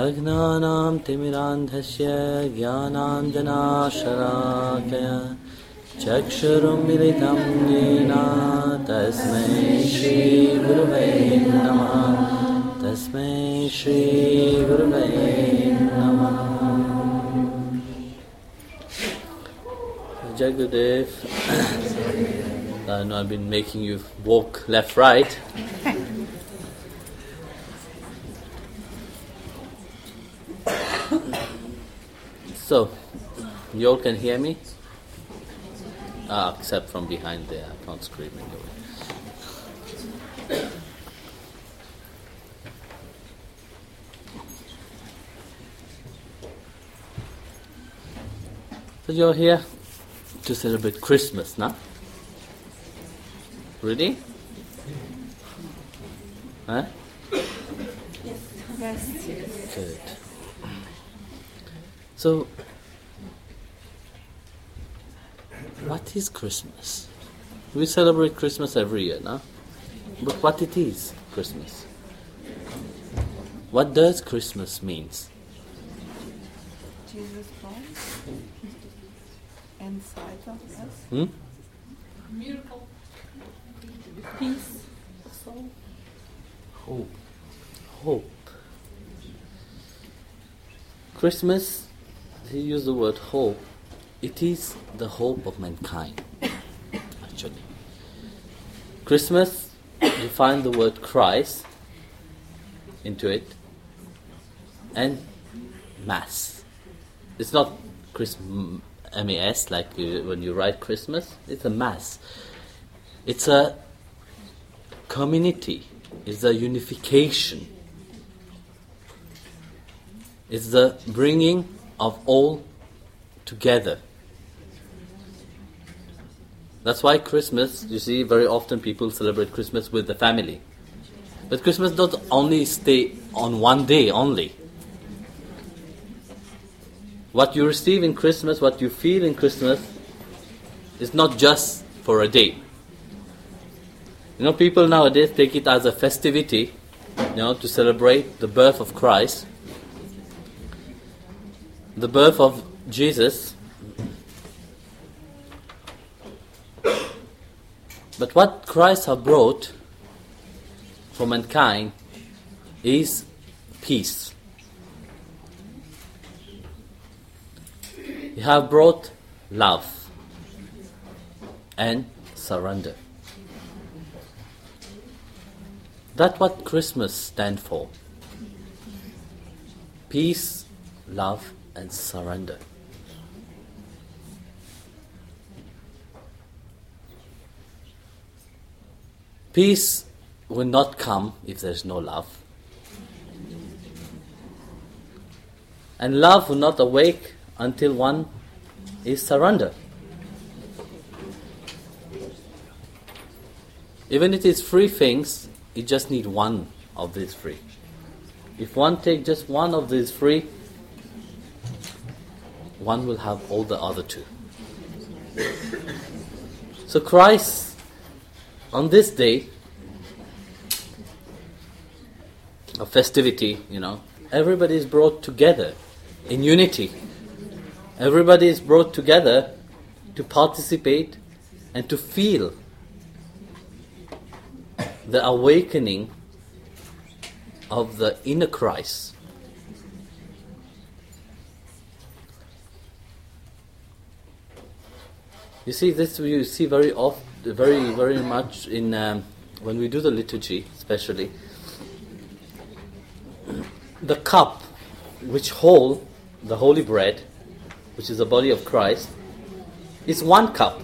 Agnanam timirandhasya jnananjanashalakaya Chakshurum militam yena tasmai Shri Gurave Namaha Tasmai Shri Gurave Namaha. Jagadev, I know I've been making you walk left, right. So, you all can hear me? Except from behind there, I can't scream anyway. So you're here to celebrate Christmas, no? Ready? Huh? Yes. Good. So, what is Christmas? We celebrate Christmas every year, no? But what it is, Christmas? What does Christmas means? Jesus born inside of us. Miracle. Peace of soul. Hope. Hope. Christmas, he used the word hope. It is the hope of mankind, actually. Christmas, you find the word Christ into it, and Mass. It's not M-A-S, like when you write Christmas. It's a Mass. It's a community. It's a unification. It's the bringing of all together. That's why Christmas, you see, very often people celebrate Christmas with the family. But Christmas doesn't only stay on one day only. What you receive in Christmas, what you feel in Christmas, is not just for a day. You know, people nowadays take it as a festivity, to celebrate the birth of Christ, the birth of Jesus. But what Christ has brought for mankind is peace. He has brought love and surrender. That's what Christmas stands for. Peace, love, and surrender. Peace will not come if there is no love. And love will not awake until one is surrendered. Even if it is three things, you just need one of these three. If one takes just one of these three, one will have all the other two. So Christ, on this day of festivity, everybody is brought together in unity. Everybody is brought together to participate and to feel the awakening of the inner Christ. You see this. You see very often, very much in when we do the liturgy, especially the cup which holds the holy bread, which is the body of Christ, is one cup.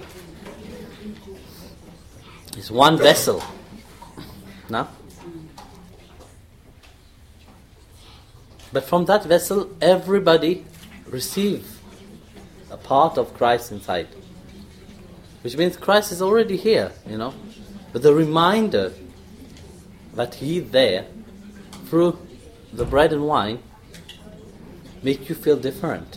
It's one vessel. Now, but from that vessel, everybody receives a part of Christ inside. Which means Christ is already here, But the reminder that He's there through the bread and wine make you feel different.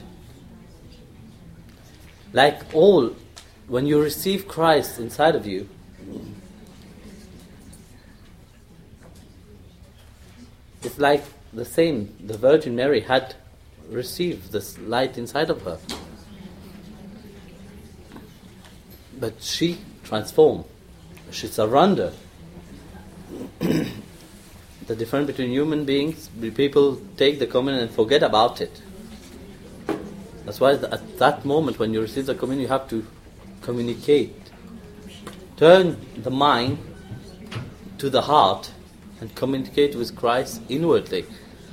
Like when you receive Christ inside of you, it's like the same. The Virgin Mary had received this light inside of her. But she transformed. She surrendered. The difference between human beings, people take the communion and forget about it. That's why at that moment when you receive the communion, you have to communicate. Turn the mind to the heart and communicate with Christ inwardly.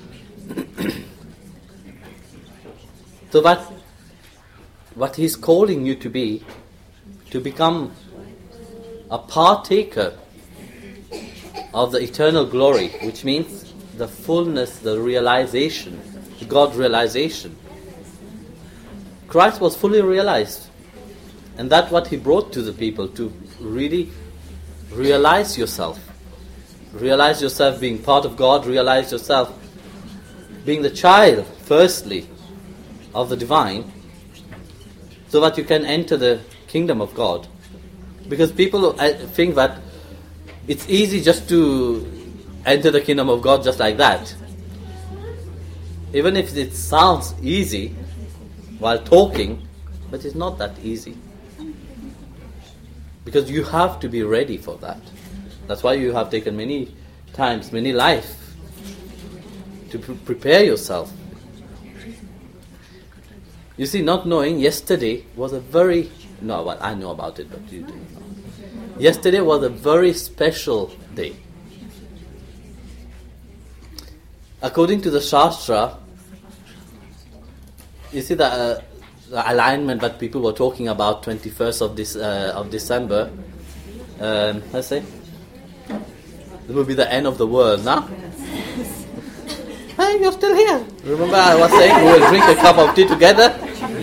So that what He's calling you to be, to become a partaker of the eternal glory, which means the fullness, the realization, the God realization. Christ was fully realized, and that's what He brought to the people, to really realize yourself being part of God, realize yourself being the child, firstly, of the divine, so that you can enter the kingdom of God. Because people think that it's easy just to enter the kingdom of God just like that. Even if it sounds easy while talking, but it's not that easy. Because you have to be ready for that. That's why you have taken many times, many lives to prepare yourself. You see, not knowing, yesterday was a very... No, well, I know about it, but you don't know. Yesterday was a very special day. According to the Shastra, you see the alignment that people were talking about, 21st of December. Let's say, it will be the end of the world, no? Hey, you're still here. Remember I was saying we will drink a cup of tea together?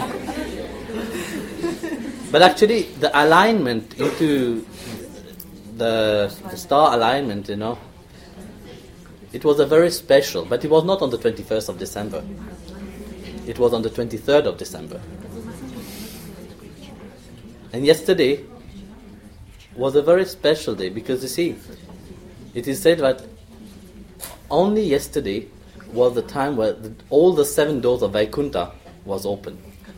But actually, the alignment into the star alignment, it was a very special, but it was not on the 21st of December. It was on the 23rd of December. And yesterday was a very special day because, you see, it is said that only yesterday was the time where all the 7 doors of Vaikuntha was open.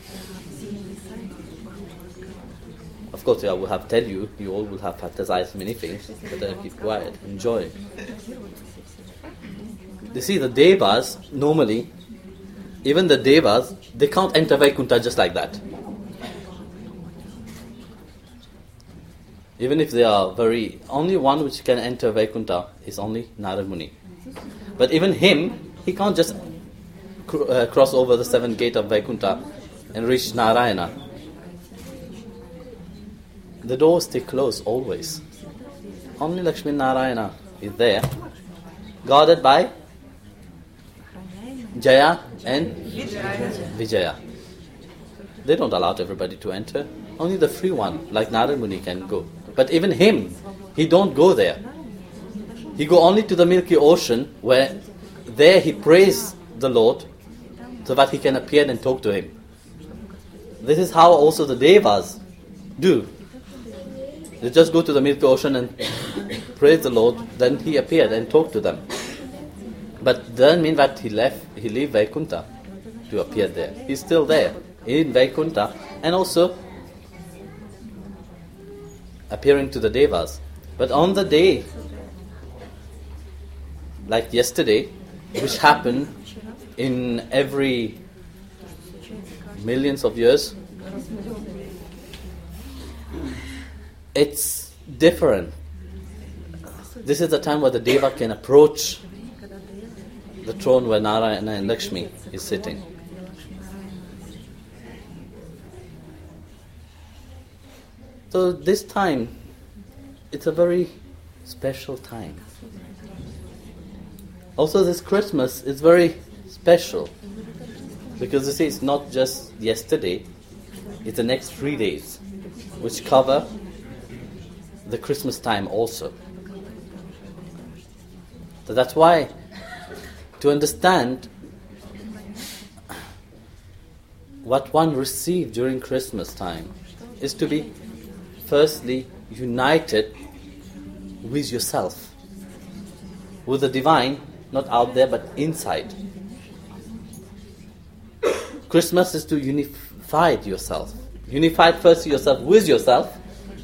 Of course, I will have tell you all will have fantasized many things, but I'll keep quiet, enjoy. You see, the Devas, normally, even the Devas, they can't enter Vaikuntha just like that. Even if they are only one which can enter Vaikuntha is only Narad Muni. But even him, he can't just cross over the 7th gate of Vaikuntha and reach Narayana. The doors stay closed always. Only Lakshmi Narayana is there, guarded by Jaya and Vijaya. They don't allow everybody to enter. Only the free one, like Narad Muni, can go. But even him, he don't go there. He go only to the Milky Ocean, where there he prays the Lord, so that he can appear and talk to him. This is how also the Devas do. They just go to the Milky Ocean and praise the Lord, then he appeared and talked to them. But doesn't mean that he left Vaikuntha to appear there. He's still there in Vaikuntha and also appearing to the Devas. But on the day, like yesterday, which happened in every millions of years, it's different. This is the time where the Deva can approach the throne where Narayana and Lakshmi is sitting. So this time, it's a very special time. Also this Christmas is very special because you see it's not just yesterday, it's the next 3 days which cover the Christmas time also. So that's why to understand what one received during Christmas time is to be firstly united with yourself, with the divine, Not out there, but inside. Christmas is to unify yourself. Unify first yourself with yourself,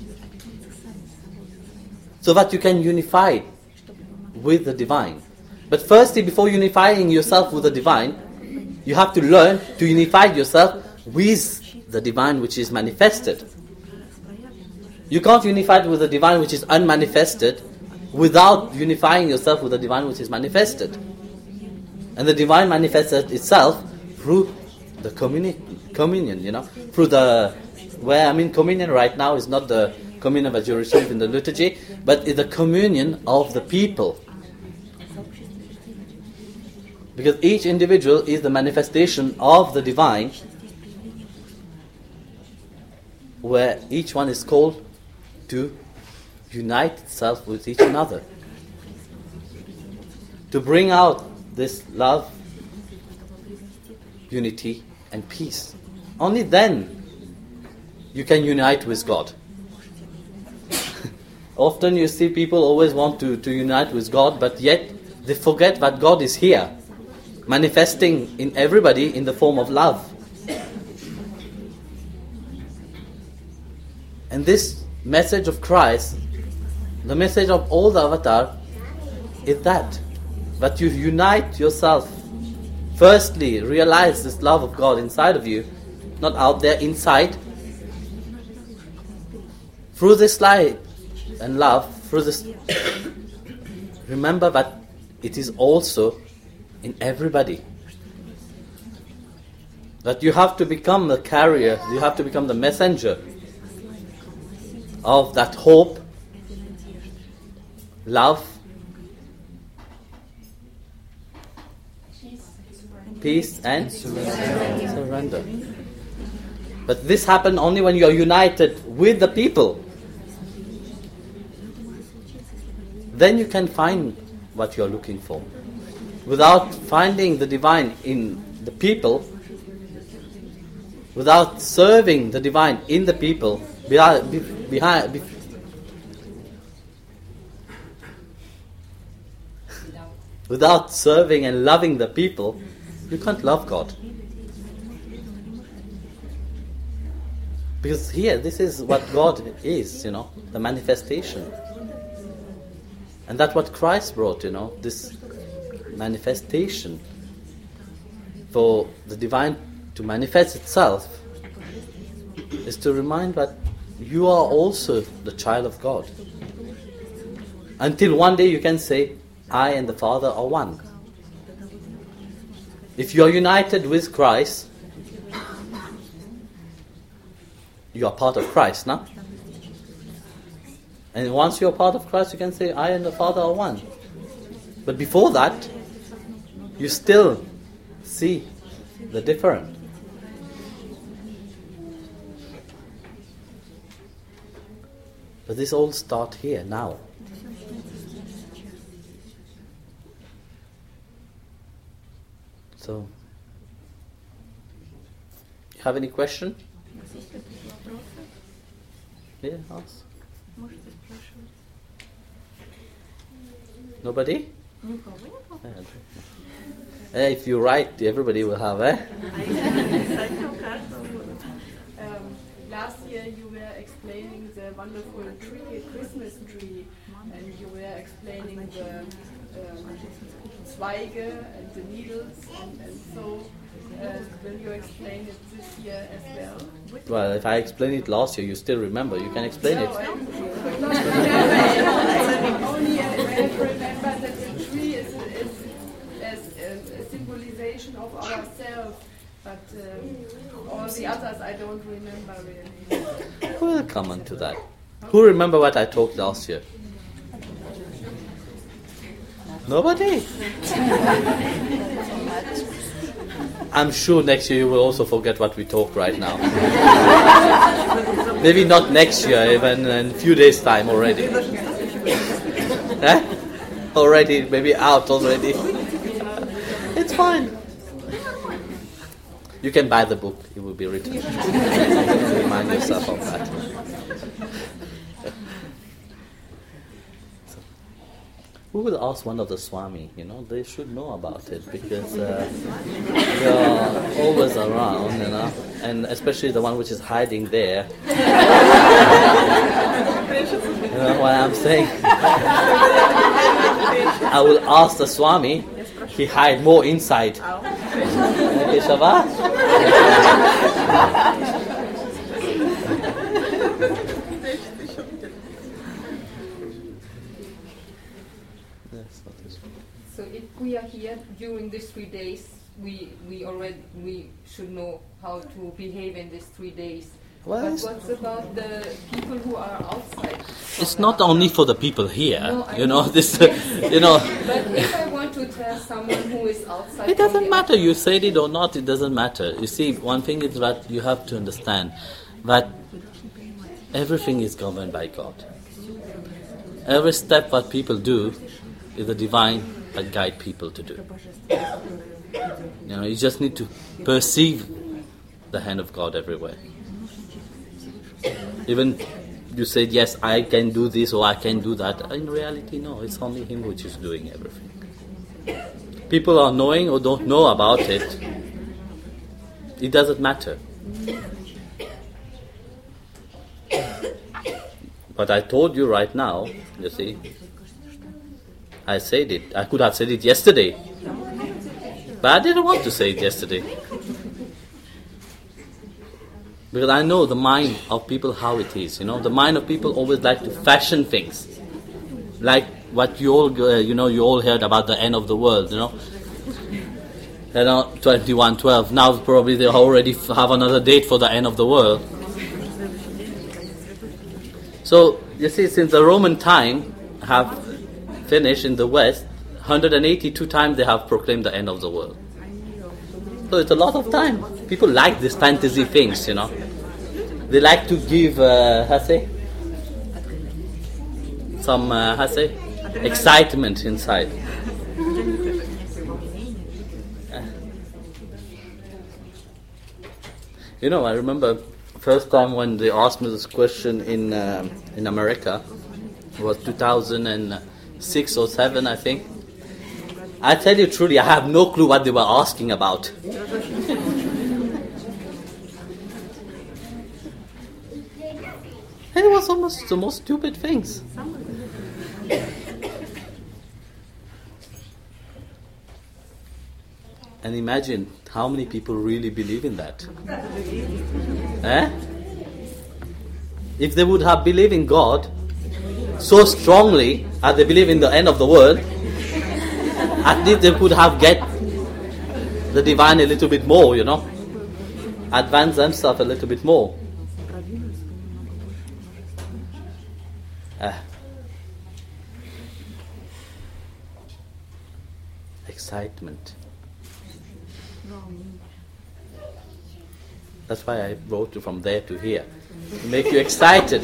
so that you can unify with the divine. But firstly, before unifying yourself with the divine, you have to learn to unify yourself with the divine which is manifested. You can't unify with the divine which is unmanifested without unifying yourself with the divine which is manifested. And the divine manifests itself through the communion, through where I'm in communion right now is not the communion that you receive in the liturgy, but is the communion of the people. Because each individual is the manifestation of the divine, where each one is called to unite itself with each another, to bring out this love, unity and peace. Only then you can unite with God. Often you see people always want to unite with God, but yet they forget that God is here, manifesting in everybody in the form of love. And this message of Christ, the message of all the avatar, is that you unite yourself. Firstly, realize this love of God inside of you, not out there, inside. Through this light and love, through this, remember that it is also in everybody. That you have to become the carrier, you have to become the messenger of that hope, love, peace and surrender. But this happens only when you are united with the people. Then you can find what you are looking for. Without finding the divine in the people, without serving the divine in the people, without serving and loving the people, you can't love God. Because here, this is what God is, the manifestation. And that's what Christ brought, this manifestation. For the divine to manifest itself is to remind that you are also the child of God. Until one day you can say, I and the Father are one. If you are united with Christ, you are part of Christ, no? And once you are part of Christ, you can say, I and the Father are one. But before that, you still see the difference. But this all starts here, now. So, you have any question? Yeah, ask. Nobody? If you write, everybody will have, Last year you were explaining the wonderful tree, Christmas tree, and you were explaining the Zweige and the needles, and so will you explain it this year as well? Well, if I explained it last year, you still remember. You can explain it. I only remember that the tree is a symbolization of ourselves, but all the others I don't remember really. We'll come on to that. Who remember what I talked last year? Nobody? I'm sure next year you will also forget what we talked right now. Maybe not next year, even in a few days' time already. Already, maybe out already. It's fine. You can buy the book, it will be written. Remind yourself of that. We will ask one of the Swami, they should know about it because they are always around, and especially the one which is hiding there. You know what I'm saying? I will ask the Swami, he hide more inside. Okay, Shabbat? So if we are here during these 3 days, we should know how to behave in these 3 days. Well, but what's about the people who are outside? It's not only for the people here, this. But if I want to tell someone who is outside, It doesn't matter. You said it or not. It doesn't matter. You see, one thing is that you have to understand that everything is governed by God. Every step that people do is the divine that guide people to do. You just need to perceive the hand of God everywhere. Even you said, yes, I can do this or I can do that. In reality, no, it's only Him which is doing everything. People are knowing or don't know about it. It doesn't matter. But I told you right now, you see, I said it. I could have said it yesterday. But I didn't want to say it yesterday. Because I know the mind of people how it is. The mind of people always like to fashion things. Like what you all, you all heard about the end of the world, 21:12. Now probably they already have another date for the end of the world. So, you see, since the Roman time have finished in the West, 182 times they have proclaimed the end of the world. So it's a lot of time. People like these fantasy things, They like to give, some, excitement inside. I remember first time when they asked me this question in America, it was 2006 or 7, I think. I tell you truly, I have no clue what they were asking about. And it was almost the most stupid things. And imagine how many people really believe in that. If they would have believed in God so strongly as they believe in the end of the world, at least they could have get the divine a little bit more, advance themselves a little bit more. Excitement. That's why I wrote you from there to here. To make you excited,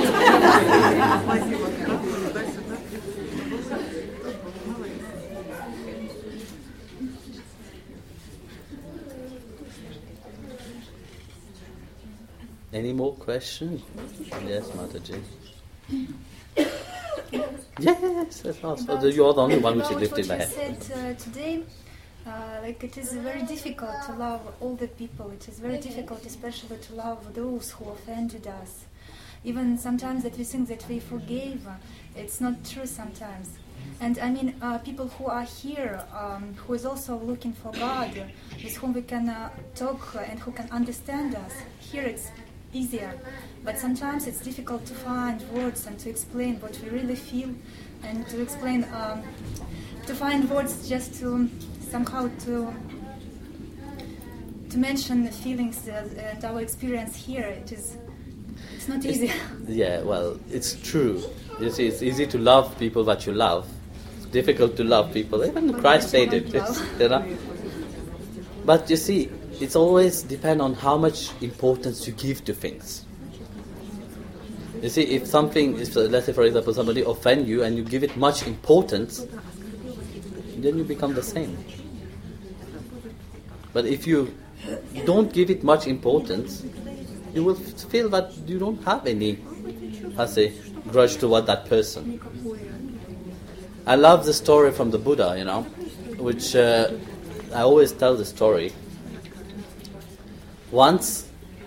Any more questions? Yes, Mataji. Yes, that's also. You're the only one which is lifted my head. What you said today, it is very difficult to love all the people. It is very difficult, especially to love those who offended us. Even sometimes that we think that we forgave, it's not true sometimes. And I mean, people who are here, who is also looking for God, with whom we can talk and who can understand us. Here it's easier, but sometimes it's difficult to find words and to explain what we really feel, and to explain, to find words just to somehow to mention the feelings and our experience here. It's not easy. Yeah, well, it's true. You see, it's easy to love people that you love. It's difficult to love people. Even Christ said it. But you see, it's always depend on how much importance you give to things. You see, if something is, let's say for example, somebody offend you and you give it much importance, then you become the same. But if you don't give it much importance, you will feel that you don't have any, grudge toward that person. I love the story from the Buddha, which I always tell the story. Once,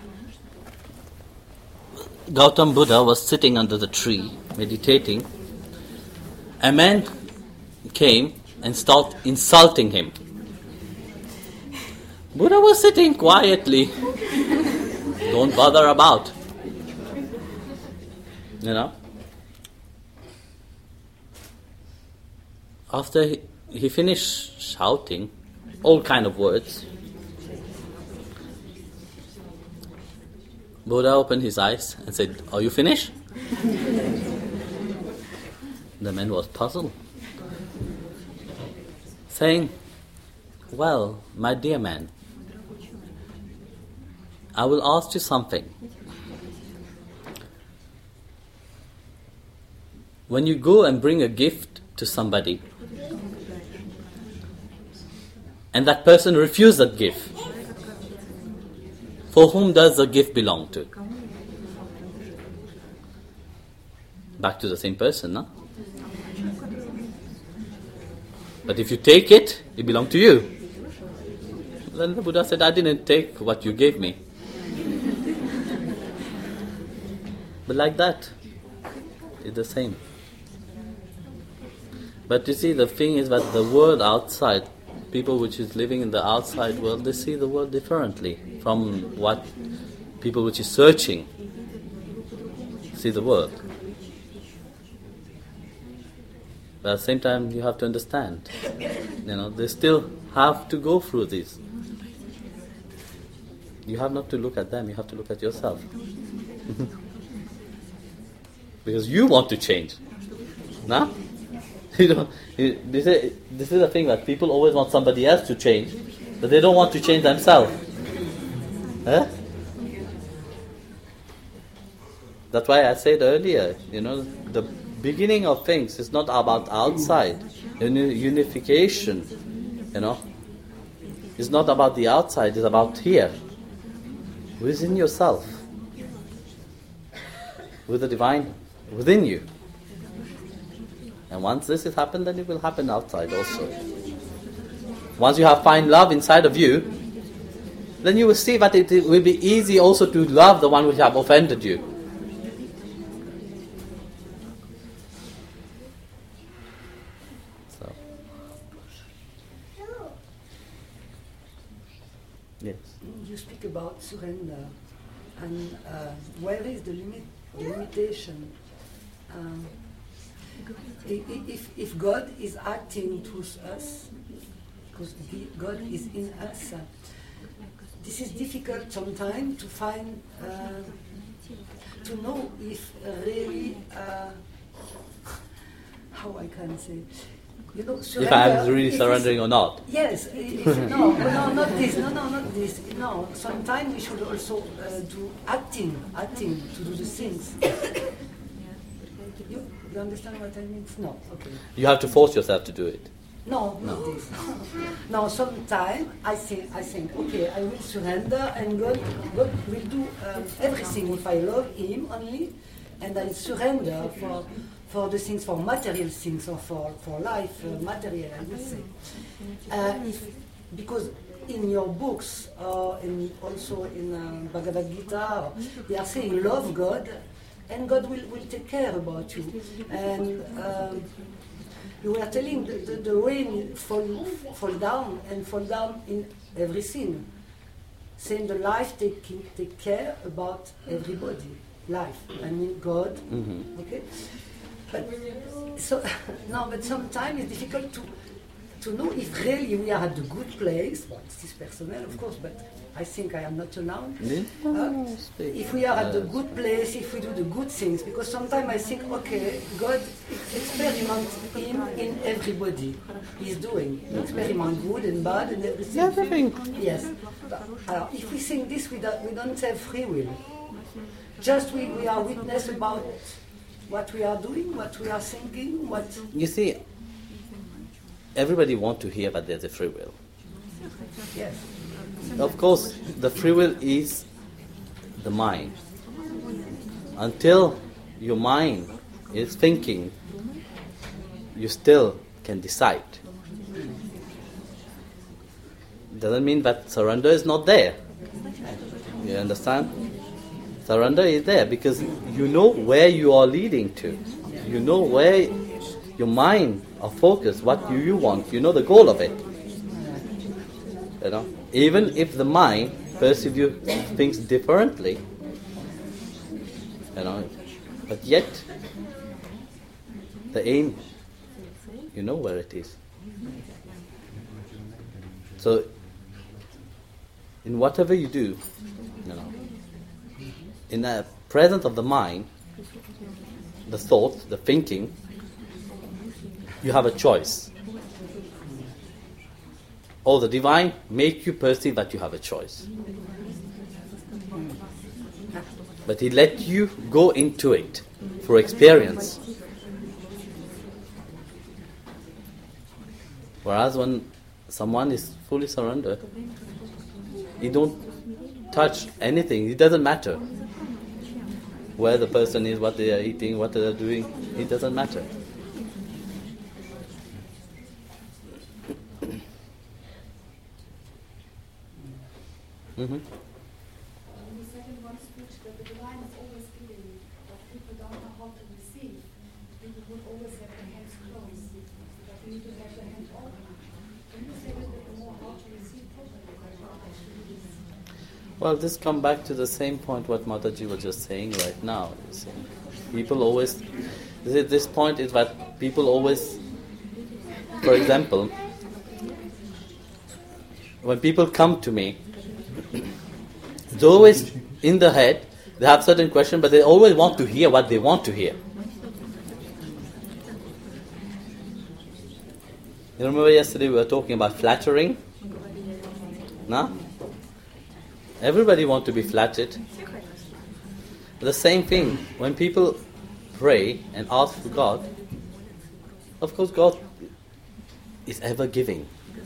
Gautam Buddha was sitting under the tree, meditating. A man came and started insulting him. Buddha was sitting quietly. Don't bother about. After he finished shouting all kind of words, Buddha opened his eyes and said, "Are you finished?" The man was puzzled, saying, "Well, my dear man, I will ask you something. When you go and bring a gift to somebody, and that person refuses that gift, for whom does the gift belong to?" Back to the same person, no? But if you take it, it belongs to you. Then the Buddha said, "I didn't take what you gave me." But like that, it's the same. But you see, the thing is that the world outside, people which is living in the outside world, they see the world differently from what people which is searching see the world. But at the same time, you have to understand, they still have to go through this. You have not to look at them, you have to look at yourself. Because you want to change. No? This is the thing, that people always want somebody else to change, but they don't want to change themselves. Huh? That's why I said earlier, the beginning of things is not about outside. Unification, is not about the outside, it's about here, within yourself, with the divine within you. And once this has happened, then it will happen outside also. Once you have find love inside of you, then you will see that it will be easy also to love the one which have offended you. So, yes. You speak about surrender, and where is the limitation? If God is acting through us, because God is in us, this is difficult sometimes to find, to know if really, how I can say, if I am really surrendering or not. Yes, no, not this. Not this. No, sometimes we should also do acting to do the things. You understand what I mean? No, okay. You have to force yourself to do it. No, not this. No, sometimes I think, okay, I will surrender, and God will do everything if I love Him only, and I surrender for the things, for material things, or for life, material, I will say. Because in your books, or also in Bhagavad Gita, they are saying love God, and God will take care about you. And you were telling the rain fall down in everything. Saying the life take care about everybody. Life, I mean God. Mm-hmm. Okay. But sometimes it's difficult to know if really we are at the good place. Well, this is personal, of course, but I think I am not alone. If we are at the good place, if we do the good things, because sometimes I think, okay, God experiments in everybody. He's doing. He experiments good and bad and everything. Everything. Yes. If we think this, we don't have free will. Just we are witness about what we are doing, what we are thinking, what... You see, everybody wants to hear that there's a free will. Yes. Of course, the free will is the mind. Until your mind is thinking you still can decide. Doesn't mean that surrender is not there. You understand? Surrender is there because you know where you are leading to. You know where your mind or focus, what do you want. You know the goal of it. You know, even if the mind perceives things differently, you know, but yet the aim, you know where it is. So, in whatever you do, you know, in the presence of the mind, the thought, the thinking, you have a choice. Or the divine make you perceive that you have a choice. But he let you go into it for experience. Whereas when someone is fully surrendered, he don't touch anything. It doesn't matter where the person is, what they are eating, what they are doing. It doesn't matter. Mm-hmm. You said in one speech that the divine is always giving, but people don't know how to receive. People would always have their hands closed, but we need to have their hands open. Can you say a little bit more how to receive properly? Well, this comes back to the same point what Mataji was just saying right now. People always, this point is that people always, for example, when people come to me, it's always in the head, they have certain questions, but they always want to hear what they want to hear. You remember yesterday we were talking about flattering? No? Everybody wants to be flattered. The same thing, when people pray and ask for God, of course God is ever giving.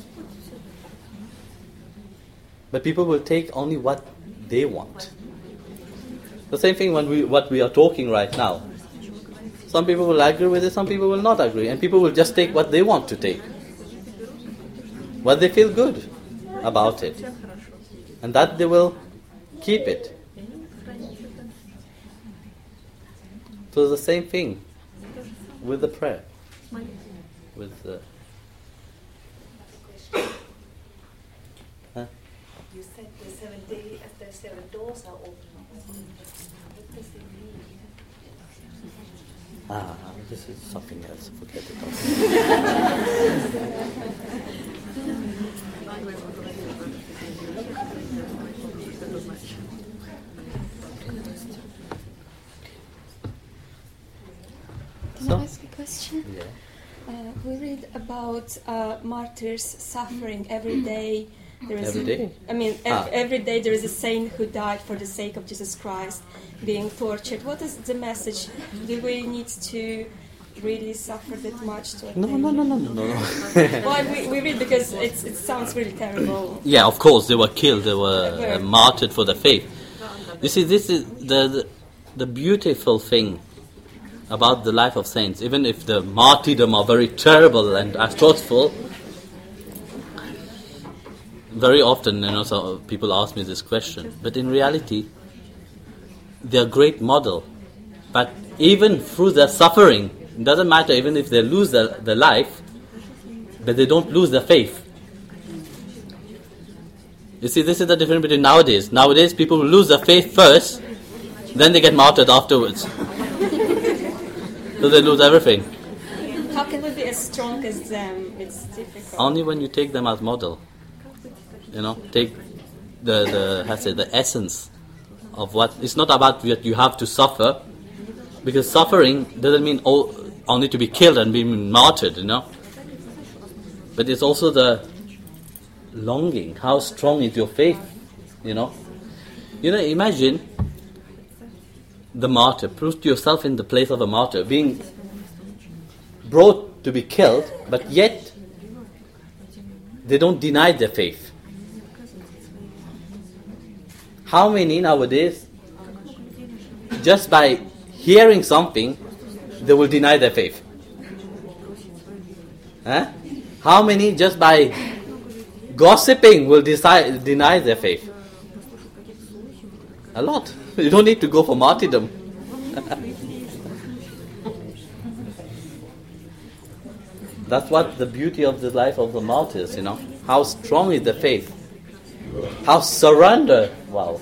But people will take only what they want. The same thing when what we are talking right now. Some people will agree with it, some people will not agree. And people will just take what they want to take. What they feel good about it. And that they will keep it. So the same thing with the prayer. With the... You said the seven doors are open. What does it mean? This is something else. Forget it. Can I ask a question? Yeah. We read about martyrs suffering every day. There is Every day? I mean, every day there is a saint who died for the sake of Jesus Christ, being tortured. What is the message? Do we need to really suffer that much to attain? No. Well, we read because it sounds really terrible. Yeah, of course, they were killed. They were martyred for the faith. You see, this is the beautiful thing about the life of saints. Even if the martyrdom are very terrible and atrocious, very often, so people ask me this question. But in reality, they are a great model. But even through their suffering, it doesn't matter even if they lose their life, but they don't lose their faith. You see, this is the difference between nowadays. Nowadays, people lose their faith first, then they get martyred afterwards. So they lose everything. How can we be as strong as them? It's difficult. Only when you take them as model. Take the essence of what. It's not about that you have to suffer, because suffering doesn't mean only to be killed and be martyred, But it's also the longing. How strong is your faith, Imagine the martyr. Put yourself in the place of a martyr, being brought to be killed, but yet they don't deny their faith. How many nowadays, just by hearing something, they will deny their faith? Huh? How many just by gossiping will deny their faith? A lot. You don't need to go for martyrdom. That's what the beauty of the life of the martyrs, How strong is the faith? How surrender. Wow.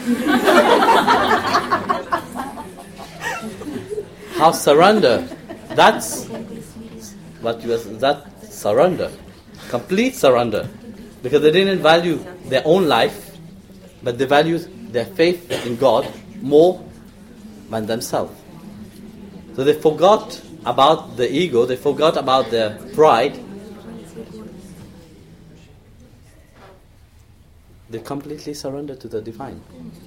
How surrender. That's what that surrender. Complete surrender. Because they didn't value their own life, but they valued their faith in God more than themselves. So they forgot about the ego, they forgot about their pride. They completely surrender to the divine.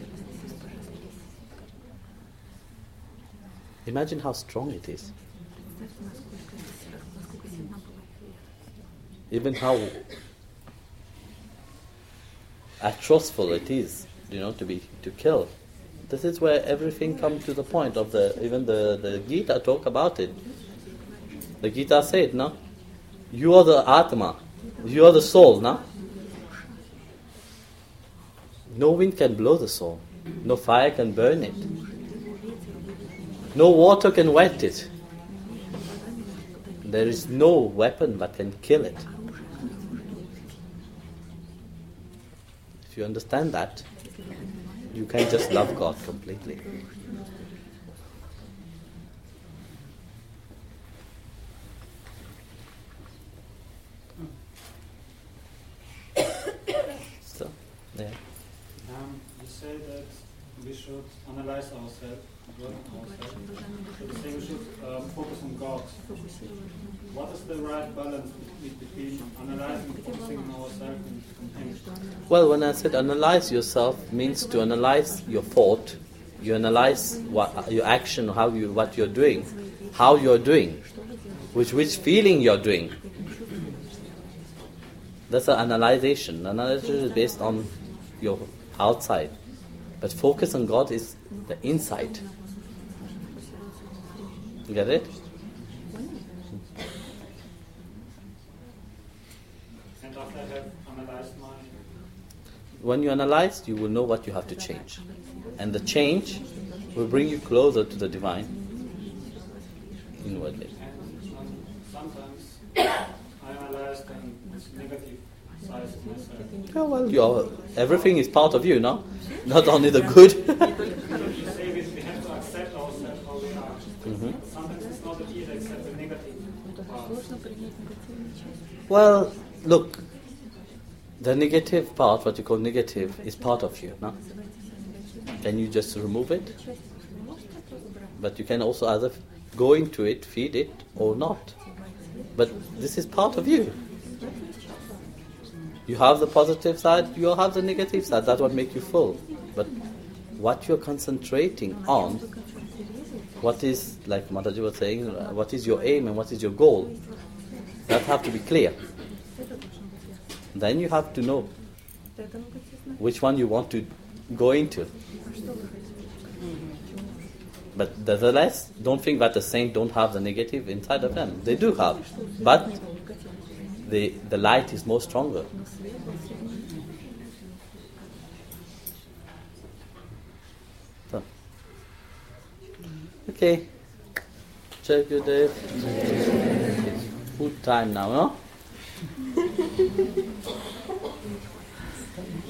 Imagine how strong it is. Even how atrociful it is, to kill. This is where everything comes to the point of even the Gita talk about it. The Gita said, no? You are the Atma. You are the soul, no? No wind can blow the soul. No fire can burn it. No water can wet it. There is no weapon that can kill it. If you understand that, you can just love God completely. So, yeah. You say that we should analyze ourselves, work on ourselves. So you say we should focus on God. What is the right balance between analyzing, focusing on ourselves, and Him? Well, when I said analyze yourself, means to analyze your thought, you analyze your action, what you're doing, how you're doing, which feeling you're doing. That's an analyzation. Analyzation is based on your outside. But focus on God is the inside. You get it? And after I have analyzed my... When you analyze, you will know what you have to change. And the change will bring you closer to the divine inwardly. And sometimes I analyze the negative sides of myself. Well, everything is part of you, no? Not only the good. You say we have to accept ourselves how we are. Mm-hmm. Sometimes it's not easy to accept the negative parts. Well, look, the negative part, what you call negative, is part of you, no? Can you just remove it? But you can also either go into it, feed it, or not. But this is part of you. You have the positive side, you have the negative side. That's what makes you full. But what you're concentrating on, what is, like Mataji was saying, what is your aim and what is your goal? That have to be clear. Then you have to know which one you want to go into. But nevertheless, don't think that the saints don't have the negative inside of them. They do have. But the light is more stronger. So. Okay. Check your day. It's food time now, no?